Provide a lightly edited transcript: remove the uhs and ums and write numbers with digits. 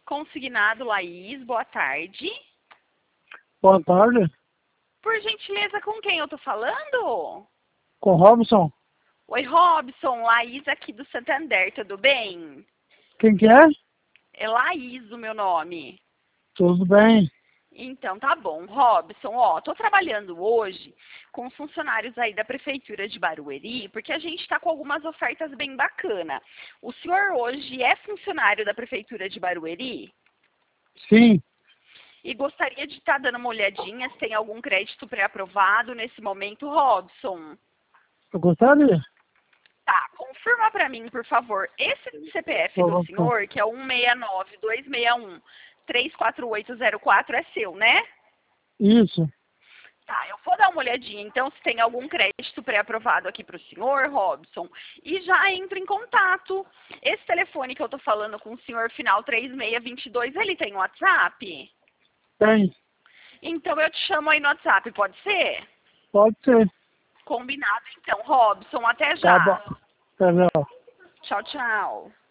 Consignado Laís, boa tarde. Boa tarde. Por gentileza, com quem eu tô falando? Com Robson. Oi, Robson, Laís aqui do Santander, tudo bem? Quem que é? É Laís o meu nome. Tudo bem. Então, tá bom. Robson, ó, tô trabalhando hoje com os funcionários aí da Prefeitura de Barueri, porque a gente tá com algumas ofertas bem bacanas. O senhor hoje é funcionário da Prefeitura de Barueri? Sim. E gostaria de estar dando uma olhadinha se tem algum crédito pré-aprovado nesse momento, Robson. Eu gostaria. Tá, confirma para mim, por favor. Esse CPF do Robson. senhor, que é 169-261-34804, é seu, né? Isso. Tá, eu vou dar uma olhadinha, então, se tem algum crédito pré-aprovado aqui para o senhor, Robson, e já entro em contato. Esse telefone que eu tô falando com o senhor, final 3622, ele tem WhatsApp? Tem. Então, eu te chamo aí no WhatsApp, pode ser? Pode ser. Combinado, então, Robson. Até Tá bom. já. Tá bom. Tchau, tchau.